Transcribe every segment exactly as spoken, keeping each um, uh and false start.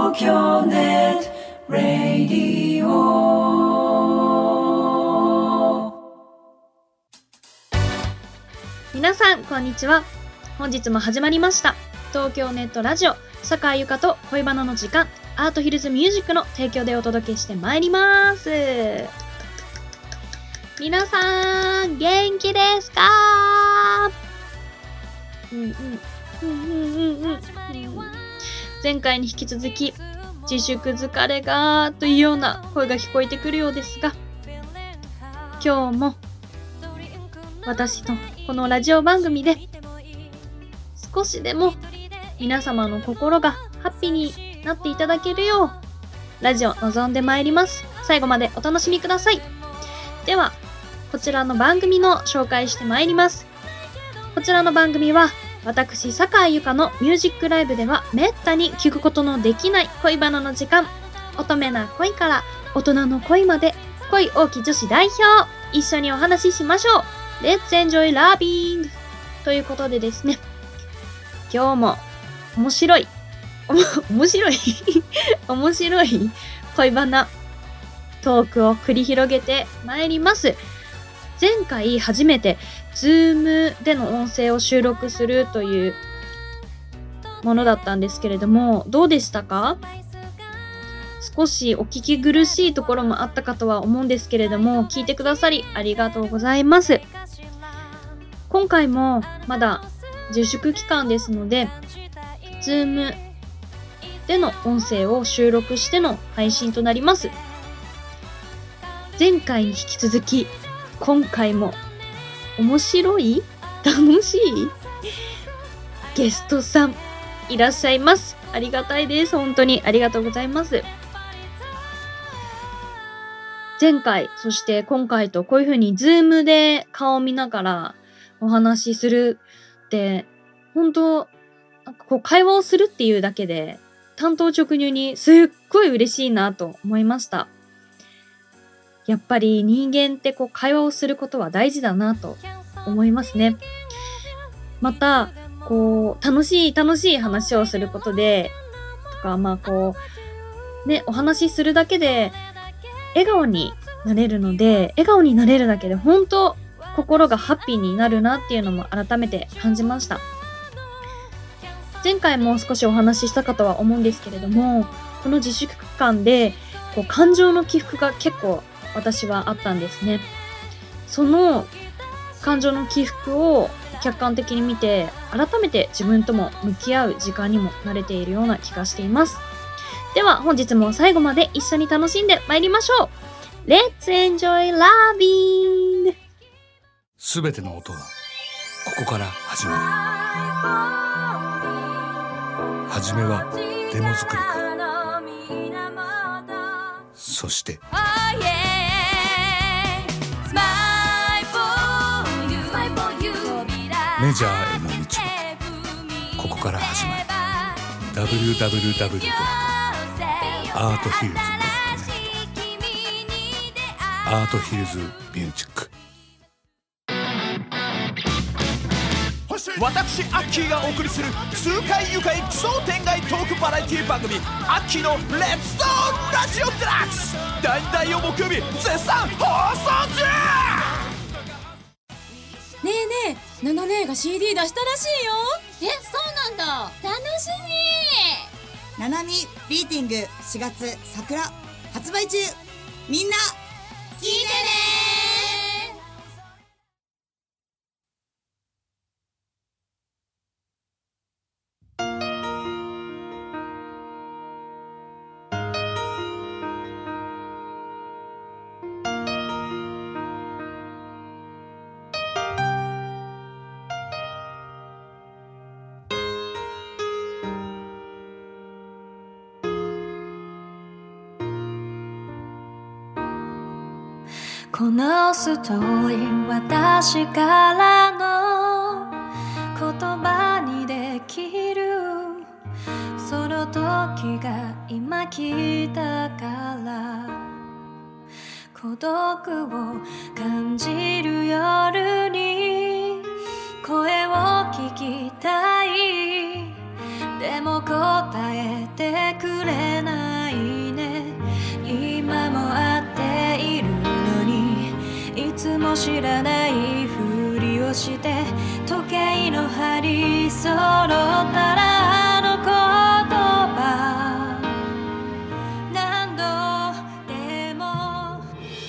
東京ネットラディオ。 皆さんこんにちは。本日も始まりました東京ネットラジオ、坂井由香と恋バナの時間、アートヒルズミュージックの提供でお届けしてまいります。皆さん元気ですか？うんうんうんうんうんうん。前回に引き続き自粛疲れがというような声が聞こえてくるようですが、今日も私のこのラジオ番組で少しでも皆様の心がハッピーになっていただけるようラジオ望んでまいります。最後までお楽しみください。ではこちらの番組の紹介してまいります。こちらの番組は私坂井由香のミュージックライブではめったに聞くことのできない恋バナの時間、乙女な恋から大人の恋まで恋多き女子代表、一緒にお話ししましょう。 Let's enjoy loving ということでですね、今日も面白い面白い面白い恋バナトークを繰り広げてまいります。前回初めて Zoom での音声を収録するというものだったんですけれども、どうでしたか？少しお聞き苦しいところもあったかとは思うんですけれども、聞いてくださりありがとうございます。今回もまだ自粛期間ですので Zoom での音声を収録しての配信となります。前回に引き続き今回も面白い楽しいゲストさんいらっしゃいます。ありがたいです。本当にありがとうございます。前回そして今回とこういう風に Zoom で顔を見ながらお話しするって本当なんかこう会話をするっていうだけで単刀直入にすっごい嬉しいなと思いました。やっぱり人間ってこう会話をすることは大事だなと思いますね。またこう楽しい楽しい話をすることでとか、まあこうねお話しするだけで笑顔になれるので、笑顔になれるだけで本当心がハッピーになるなっていうのも改めて感じました。前回も少しお話ししたかとは思うんですけれども、この自粛期間でこう感情の起伏が結構私はあったんですね。その感情の起伏を客観的に見て改めて自分とも向き合う時間にも慣れているような気がしています。では本日も最後まで一緒に楽しんでまいりましょう。 Let's enjoy loving。 すべての音はここから始まる。はじめはデモ作りから、そしてメジャーへの道もここから始まる。 ダブリューダブリューダブリュードットアートヒルズドットネット アートヒルズミュージック。 私アッキーがお送りする痛快愉快奇想天外トークバラエティ番組アッキーのレッツドーラジオデラックス、だいたいを木曜日絶賛放送中。 ねえねえ、ナナ姉が シーディー 出したらしいよ。え、そうなんだ。楽しみ。 ナナミビーティングしがつ桜発売中。みんな聞いてね。 このストーリー私からの言葉にできるその時が今来たから孤独を感じる夜に声を聞きたいでも答えてくれ知らないふりをして時計の針揃ったらあの言葉何度でも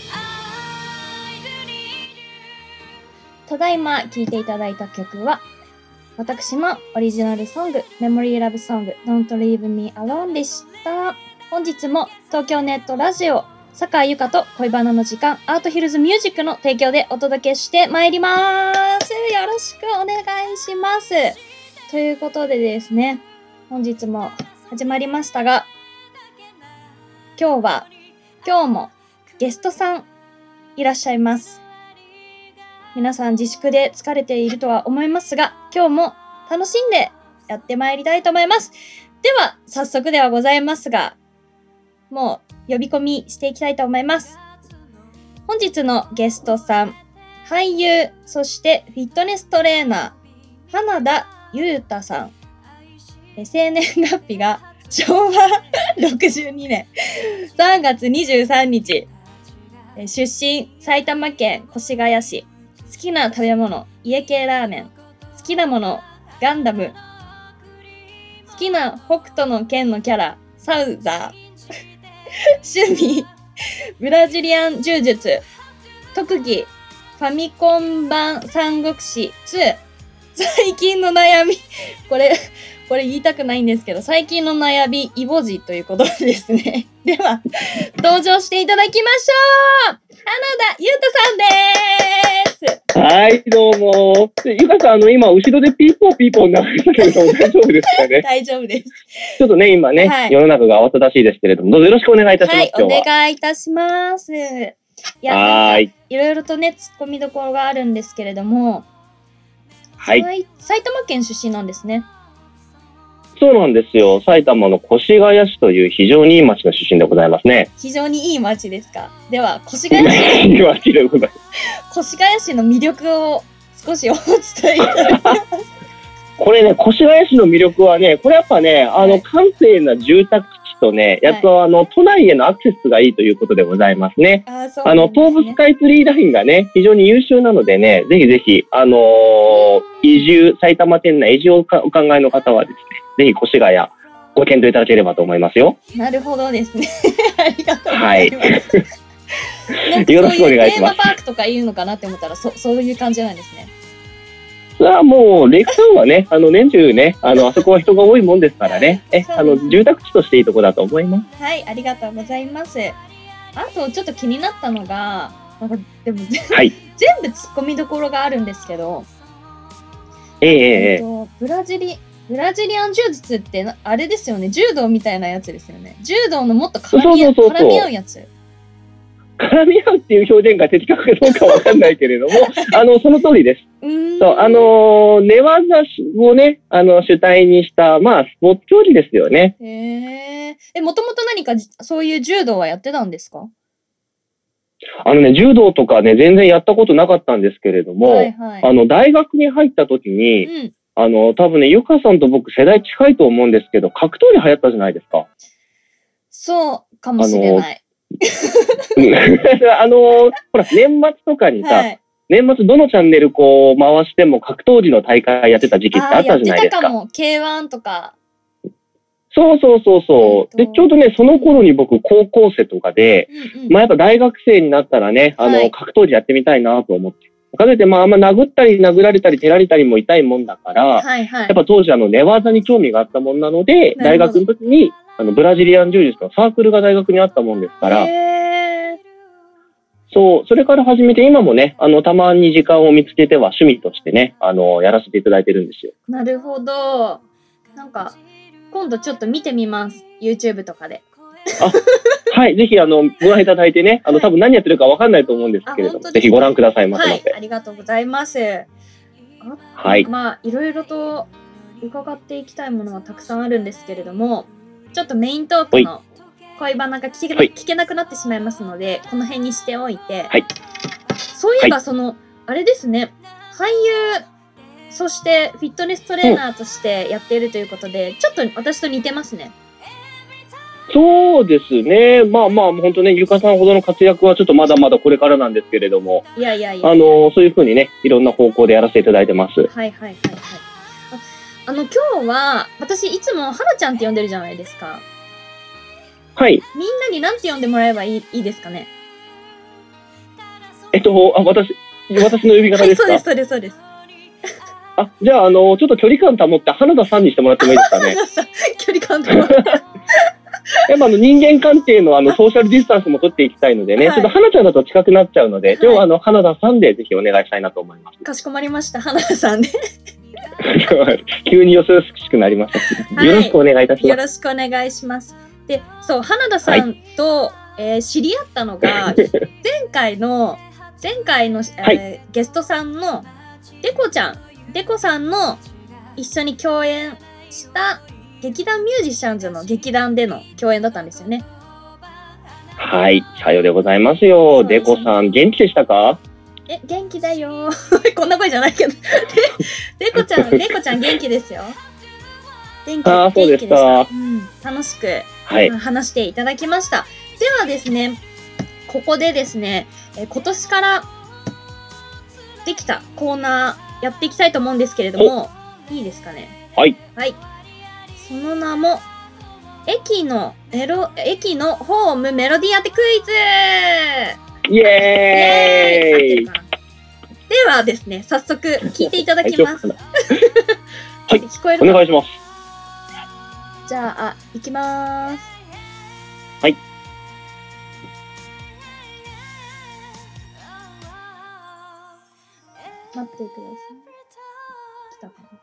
I do need you ただいま聴いていただいた曲は私のオリジナルソングメモリーラブソング Don't Leave Me Alone でした。本日も東京ネットラジオ酒井由香と恋バナの時間アートヒルズミュージックの提供でお届けしてまいります。よろしくお願いします。ということでですね、本日も始まりましたが、今日は今日もゲストさんいらっしゃいます。皆さん自粛で疲れているとは思いますが、今日も楽しんでやってまいりたいと思います。では早速ではございますが、もう呼び込みしていきたいと思います。本日のゲストさん、俳優、そしてフィットネストレーナー、花田裕太さん。生年月日がしょうわろくじゅうにねんさんがつにじゅうさんにち。出身、埼玉県越谷市。好きな食べ物、家系ラーメン。好きなもの、ガンダム。好きな北斗の拳のキャラ、サウザー。趣味、ブラジリアン柔術。特技、ファミコン版三国志ツー。最近の悩み、これ、これ言いたくないんですけど、最近の悩み、イボジということですね。では、登場していただきましょう。花田裕太さんでーす。 はい、どうも。ゆかさん、あの、今、後ろでピーポーピーポー流れたけれども、大丈夫ですかね。 大丈夫です。 ちょっとね、今ね、 はい、 世の中が慌ただしいですけれども、どうぞよろしくお願いいたします。はい、 お願いいたします。いや、 はい。 いろいろとね、突っ込みどころがあるんですけれども、 はい。 埼玉県出身なんですね。 そうなんですよ。埼玉の越谷市という非常にいい町の出身でございますね。 非常にいい町ですか。では、越谷市いい町でございます。越谷市の魅力を少しお伝えいただきます。 これね、越谷市の魅力はね、これやっぱね、あの、閑静な住宅地とね、やっとあの、都内へのアクセスがいいということでございますね。 あ、そうですね。 あの、東武スカイツリーラインがね、非常に優秀なのでね、ぜひぜひ、あのー、移住、埼玉県内移住をお考えの方はですね、ぜひ越谷ご検討いただければと思いますよ。 なるほどですね。ありがとうございます。はい、 よろしくお願いします。 テーマパークとか言うのかなって思ったら、そ、そういう感じなんですね。 さあ、もう、レイクタウンはね、あの、年中ね、あの、あそこは人が多いもんですからね、え、あの、住宅地としていいとこだと思います。 はい、ありがとうございます。あと、ちょっと気になったのが、なんか、でも、 はい、 全部突っ込みどころがあるんですけど、 ええええブラジリ、ブラジリアン柔術ってあれですよね、柔道みたいなやつですよね。柔道のもっと絡み合う、絡み合うやつ。 絡み合うっていう表現が的確かどうかわかんないけれども、あの、その通りです。そう、あの、寝技をね、あの、主体にした、まあ、スポーツ競技ですよね。 へえ。え、もともと何かそういう柔道はやってたんですか？ あのね、柔道とかね、全然やったことなかったんですけれども、はいはい、あの、大学に入った時に、うん、あの、多分ね、ゆかさんと僕世代近いと思うんですけど、格闘技流行ったじゃないですか。 そうかもしれない。 あの、ほら、年末とかにさ、はい、年末どのチャンネルこう回しても格闘技の大会やってた時期ってあったじゃないですか。 やってたかも。ケーワン とか。 そうそうそうそう。で、ちょうどね、その頃に僕高校生とかで、うんうん、まあやっぱ大学生になったらね、あの、はい、格闘技やってみたいなと思って。かといって、まああんま殴ったり殴られたり蹴られたりも痛いもんだから、はいはい、やっぱ当時あの寝技に興味があったもんなので、大学の時にあのブラジリアン柔術のサークルが大学にあったもんですから、そう、それから始めて今もね、あの、たまに時間を見つけては趣味としてね、あの、やらせていただいてるんですよ。 なるほど。なんか、今度ちょっと見てみます。YouTube とかで。 あ、はい、ぜひあの、ご覧いただいてね、あの、多分何やってるかわかんないと思うんですけれども、ぜひご覧くださいませ。 はい、ありがとうございます。 はい。 まあ、いろいろと伺っていきたいものはたくさんあるんですけれども、ちょっとメイントークの恋バナが聞け、はい、聞けなくなってしまいますので、この辺にしておいて、 はい、 そういえばその、はい、あれですね、俳優、そしてフィットネストレーナーとしてやっているということで、うん、ちょっと私と似てますね。 そうですね。まあまあ、本当ね、ゆかさんほどの活躍はちょっとまだまだこれからなんですけれども、 いやいやいや。 あの、そういうふうにね、いろんな方向でやらせていただいてます。 はいはいはいはい。ああの、今日は、私いつもはなちゃんって呼んでるじゃないですか。 はい。 みんなに何て呼んでもらえばいい、いいですかね。 えっと、あ、私、私の呼び方ですか？ はい、そうです、そうです、そうです。 あ、じゃあ、あの、ちょっと距離感保って、花田さんにしてもらってもいいですかね。 距離感保って。 やっぱあの人間関係のあのソーシャルディスタンスも取っていきたいのでね、はい、ちょっと花ちゃんだと近くなっちゃうので、はい、今日はあの花田さんでぜひお願いしたいなと思います。 かしこまりました、花田さんで。 急によそよそしくなりました、はい。よろしくお願いいたします。 よろしくお願いします。で、そう、花田さんと、はい、えー、知り合ったのが、前回の、前回の、えーはい、ゲストさんのデコちゃん、デコさんの一緒に共演した劇団ミュージシャンズの劇団での共演だったんですよね。 はい、さようでございますよ。デコさん、元気でしたか？ え、元気だよ。こんな声じゃないけど。デコちゃん、デコちゃん元気ですよ。元気、 あ、そうですか。 元気でした。うん、楽しく、はい、話していただきました。ではですね、ここでですね、え今年からできたコーナーやっていきたいと思うんですけれども、いいですかね。 はい。 はい。その名も、駅のメロ、駅のホームメロディア当てクイズ。 イエーイ。イエーイ。 ではですね、早速聞いていただきます。はい、聞こえる？ お願いします。 じゃあ、いきまーす。 はい。 待ってください。来たかな。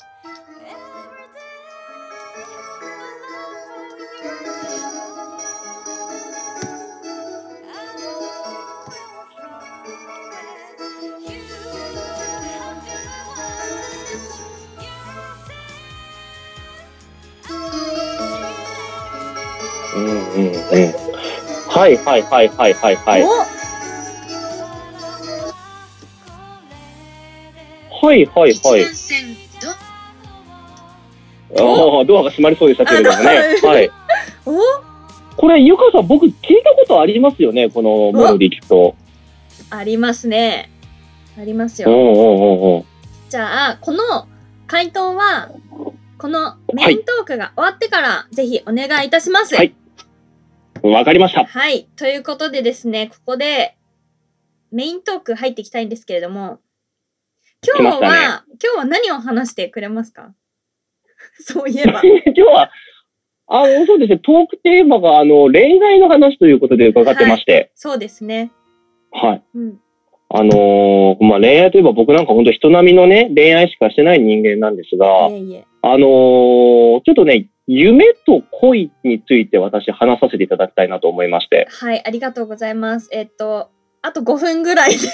うんうんうん。はいはいはいはいはいはい。はいはいはい。ああ、ドアが閉まりそうでしたけれどもね。はい。 お？ これ、ゆかさん、僕聞いたことありますよね、このメロディー聞くと。 ありますね。ありますよ。 おうおうおうおう。 じゃあ、この回答は、このメイントークが終わってから、はい、ぜひお願いいたします。 はい。わかりました。 はい。ということでですね、ここでメイントーク入っていきたいんですけれども、今日は、ね、今日は何を話してくれますか？そういえば。 今日は、あの、そうですね、トークテーマが、あの、恋愛の話ということで伺ってまして。はい、 そうですね。 はい。 うん。 あのー、まあ、恋愛といえば僕なんか本当人並みのね、恋愛しかしてない人間なんですが、 いえいえあのー、ちょっとね、夢と恋について私話させていただきたいなと思いまして。 はい、ありがとうございます。えっと、あとごふんぐらいで。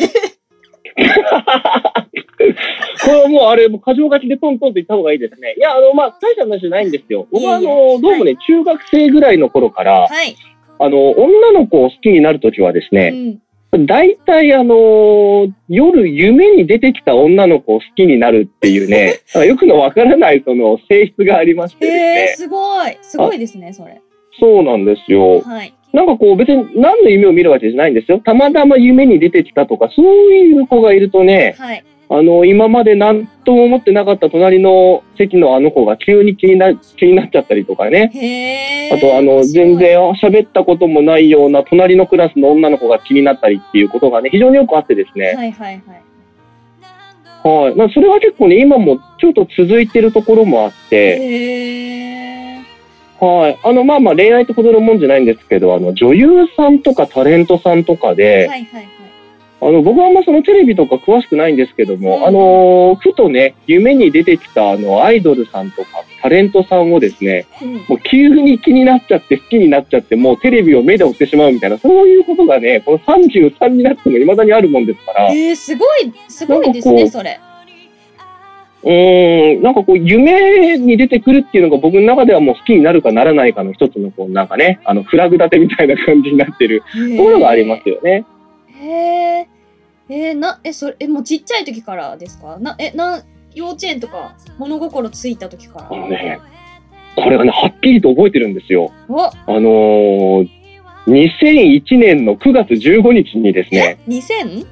これはもうあれ、もう過剰書きでトントンと言った方がいいですね。いや、あの、まあ、大した話じゃないんですよ。僕はあの、どうもね、はい、中学生ぐらいの頃から、 はい、 あの、女の子を好きになるときはですね、うん、大体あの、夜夢に出てきた女の子を好きになるっていうね、よくのわからないその性質がありましてですね。 えー、すごい。すごいですね、それ。 そうなんですよ。 はい。 なんかこう別に何の夢を見るわけじゃないんですよ。たまたま夢に出てきたとか、そういう子がいるとね、 はい、 あの、今まで何とも思ってなかった隣の席のあの子が急に気にな、気になっちゃったりとかね。 へー。 あとあの、全然喋ったこともないような隣のクラスの女の子が気になったりっていうことがね、非常によくあってですね。 はいはいはい。 はい。まあ、それは結構ね、今もちょっと続いてるところもあって。 へー。 はい。あの、まあまあ恋愛ってほどのもんじゃないんですけど、あの、女優さんとかタレントさんとかで、 はいはいはい。 あの、僕はあんまそのテレビとか詳しくないんですけども、うん、あの、ふとね、夢に出てきたあの、アイドルさんとかタレントさんをですね、うん、もう急に気になっちゃって好きになっちゃって、もうテレビを目で追ってしまうみたいな、そういうことがね、このさんじゅうさんになっても未だにあるもんですから。 えー、すごい、すごいですね、それ。 うーん、なんかこう、夢に出てくるっていうのが僕の中ではもう好きになるかならないかの一つの、こう、なんかね、あの、フラグ立てみたいな感じになってるところがありますよね。 へー。えー、な、え、それ、え、もうちっちゃい時からですか？な、え、な、幼稚園とか物心ついた時から？ あのね、 これがね、はっきりと覚えてるんですよ。 おあのー、にせんいちねんのくがつじゅうごにちにですね、 にせん? に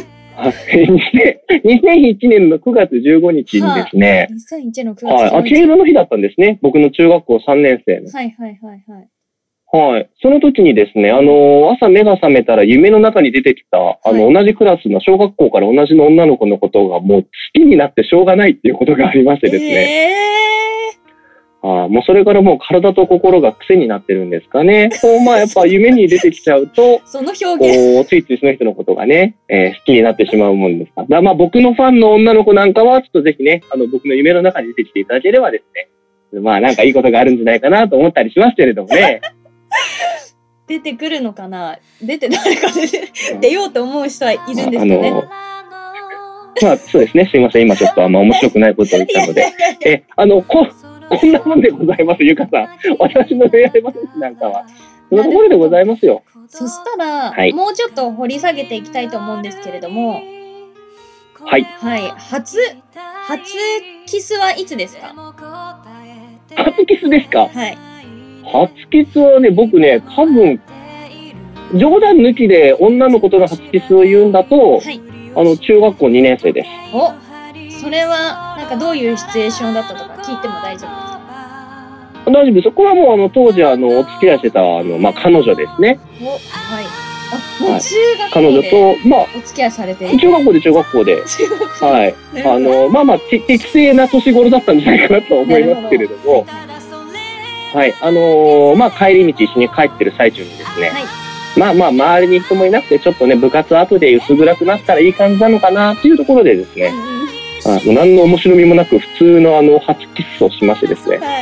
せんいちねんのくがつじゅうごにちにですね、 にせんいちねんのくがつじゅうごにち。 はい、あ、敬老の日だったんですね。僕の中学校さんねん生の。 はいはいはいはい。 はい。その時にですね、あのー、朝目が覚めたら夢の中に出てきた、あの、はい、同じクラスの小学校から同じの女の子のことがもう好きになってしょうがないっていうことがありましてですね。えー、あもうそれからもう体と心が癖になってるんですかね。こう、まあやっぱ夢に出てきちゃうと、 その表現。 こう、ついついその人のことがね、えー、好きになってしまうもんですから。だまあ僕のファンの女の子なんかは、ちょっとぜひね、あの、僕の夢の中に出てきていただければですね、まあなんかいいことがあるんじゃないかなと思ったりしますけれどもね。 出てくるのかな、出て誰か出て出ようと思う人はいるんですかね。 まあそうですね、すいません、今ちょっとあんま面白くないことを言ったので、えあのここんなもんでございます、ゆかさん。私の恋愛話なんかはそのところでございますよ。 そしたら、 はい、 もうちょっと掘り下げていきたいと思うんですけれども、 はいはい、初初キスはいつですか？ 初キスですか？ はい。 初キスはね、僕ね、多分冗談抜きで女の子との初キスを言うんだと、はい、あの中学校にねん生です。 お、それはなんかどういうシチュエーションだったとか聞いても大丈夫ですか？ 大丈夫です。そこはもうあの当時あのお付き合いしてたあのまあ彼女ですね。 お、はい。あ、もう中学校で、 はい、彼女とまあお付き合いされている。 中学校で中学校で、はい、あのまあまあ適正な年頃だったんじゃないかなと思いますけれども。はい、あのー、まあ帰り道一緒に帰ってる最中にですね、はい、まあまあ周りに人もいなくてちょっとね部活後で薄暗くなったらいい感じなのかなっていうところでですね、うん、あの何の面白みもなく普通のあの初キスをしましてですね、はい、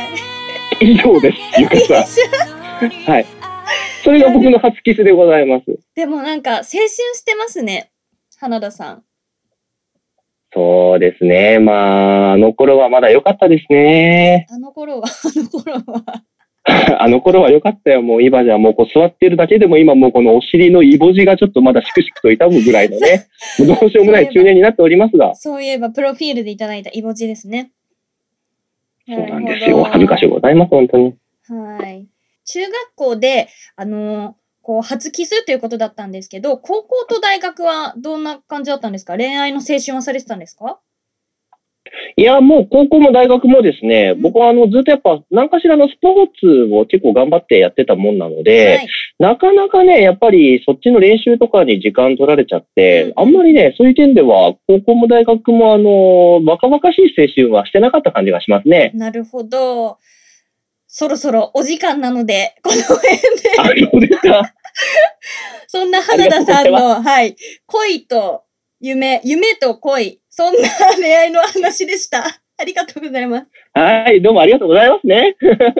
以上です、ゆかさん。はい、それが僕の初キスでございます。 でもなんか青春してますね、花田さん。 そうですね。まあ、あの頃はまだ良かったですね。 あの頃は、あの頃は。 あの頃は良かったよ。もう今じゃもうこう座ってるだけでも今もうこのお尻のイボ痔がちょっとまだしくしくと痛むぐらいのね、どうしようもない中年になっておりますが。 そういえば、プロフィールでいただいたイボ痔ですね。 そうなんですよ。恥ずかしいございます、本当に。 はい。中学校で、あのー、こう初キスということだったんですけど、高校と大学はどんな感じだったんですか？恋愛の青春はされてたんですか？ いや、もう高校も大学もですね、うん、僕はあのずっとやっぱ何かしらのスポーツを結構頑張ってやってたもんなので、はい、なかなかね、やっぱりそっちの練習とかに時間取られちゃって、うん、あんまりね、そういう点では高校も大学もあの、若々しい青春はしてなかった感じがしますね。 なるほど。そろそろお時間なので、この辺で。 あ、そうですか。 そんな花田さんの、はい、恋と夢、夢と恋、そんな恋愛の話でした。ありがとうございます。 はい、どうもありがとうございますね。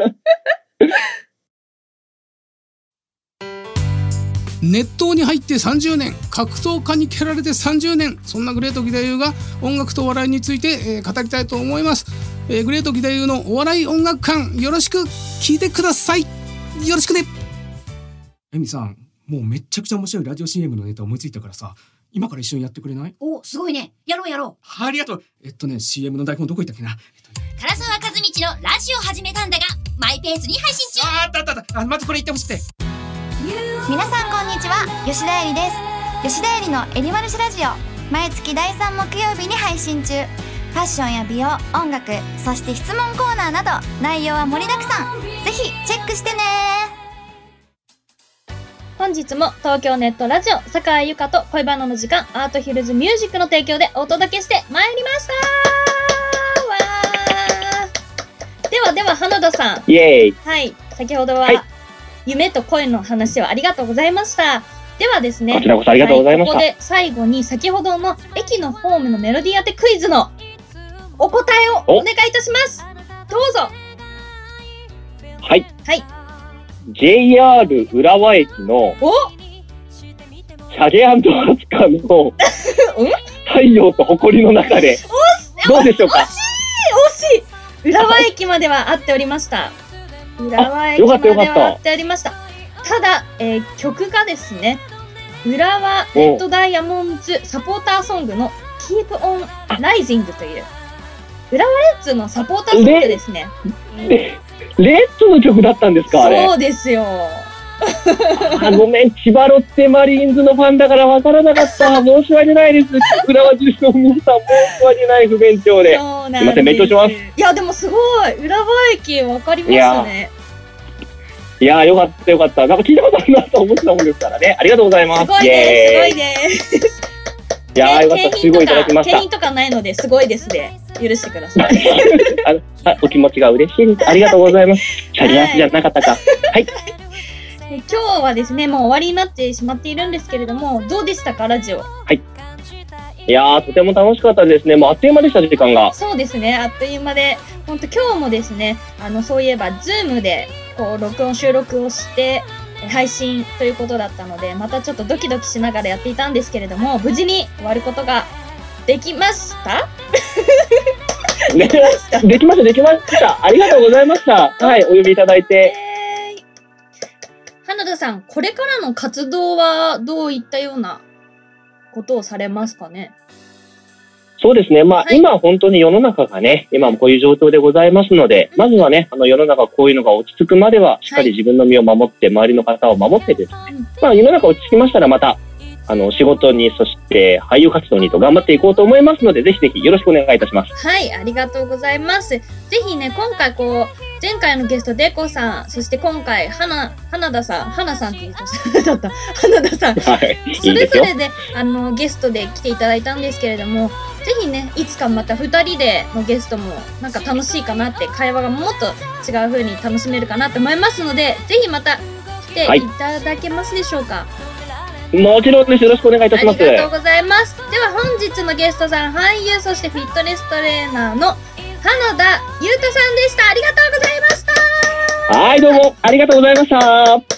熱湯に入ってさんじゅうねん、格闘家に蹴られてさんじゅうねん、そんなグレート義太夫が音楽と笑いについて、えー、語りたいと思います。えー、グレート義太夫のお笑い音楽館、よろしく聞いてください。よろしくね。エミさん、もうめっちゃくちゃ面白いラジオ シーエム のネタ思いついたからさ、今から一緒にやってくれない？ お、すごいね。やろうやろう。 ありがとう。えっとね シーエム の台本どこ行ったっけな。 唐沢和道のラジオ始めたんだがマイペースに配信中。 ああったあったあった。あ、まずこれ言ってほしくて。 皆さんこんにちは、吉田えりです。吉田えりのえりまるしラジオ、毎月だいさん木曜日に配信中。ファッションや美容、音楽、そして質問コーナーなど内容は盛りだくさん。ぜひチェックしてね。 本日も東京ネットラジオ酒井由香と恋バナの時間アートヒルズミュージックの提供でお届けしてまいりましたわー。ではでは花田さん、 イエーイ。 はい、先ほどは、はい、夢と恋の話をありがとうございました。ではですね、 こちらこそありがとうございました。 はい、ここで最後に先ほどの駅のホームのメロディー当てクイズのお答えをお願いいたします。どうぞ。 はい。 はい。 ジェイアール 浦和駅のシャゲ&アスカの太陽と誇りの中でどうでしょうか。 惜しい惜しい。浦和駅までは合っておりました。浦和駅までは合っておりました。ただ、えー、曲がですね、浦和レッドダイヤモンズサポーターソングの Keep on Rising という浦和レッズのサポーターソングですね。 レレッズの曲だったんですか、あれ。 そうですよ。 あ、ごめん、千葉ロッテマリーンズのファンだからわからなかった。申し訳ないです。浦和中の皆さん、申し訳ない不勉強で。 そうなんです。 すいません、勉強します。 いや、でもすごい。浦和駅わかりますね。 いやー、よかったよかった。なんか聞いたことあるなと思ってたもんですからね。ありがとうございます。 すごいです。すごいです。 いやー、よかった。すごいいただきました。 景品とかないので、すごいですで、許してください。 ああ、お気持ちが嬉しいです。ありがとうございます。シャリアスじゃなかったか。はい。 今日はですね、もう終わりになってしまっているんですけれども、どうでしたか、ラジオ。 はい。いやー、とても楽しかったですね。もうあっという間でした、時間が。 そうですね、あっという間で、本当今日もですね、あの、そういえば、ズームで、こう、録音、収録をして、配信ということだったので、またちょっとドキドキしながらやっていたんですけれども、無事に終わることができましたできました、できました、できました。ありがとうございました。はい、お呼びいただいて。 花田さん、これからの活動はどういったようなことをされますかね。 そうですね。まあ、はい、今本当に世の中がね、今もこういう状況でございますので、うん、まずはね、あの世の中こういうのが落ち着くまでは、しっかり自分の身を守って、はい、周りの方を守ってですね、うん、まあ世の中落ち着きましたらまた、あの仕事に、そして俳優活動にと頑張っていこうと思いますので、ぜひぜひよろしくお願いいたします。 はい、ありがとうございます。ぜひね、今回こう、前回のゲストデコさん、そして今回花花田さん、花さんって言うとだった花田さん、はい、それぞれであのゲストで来ていただいたんですけれども、ぜひね、いつかまたふたりでのゲストもなんか楽しいかなって、会話がもっと違う風に楽しめるかなと思いますので、ぜひまた来ていただけますでしょうか。はい、 もちろんです。よろしくお願いいたします。 ありがとうございます。では本日のゲストさん、俳優そしてフィットネストレーナーの花田優太さんでした。ありがとうございました。 はい、どうもありがとうございました。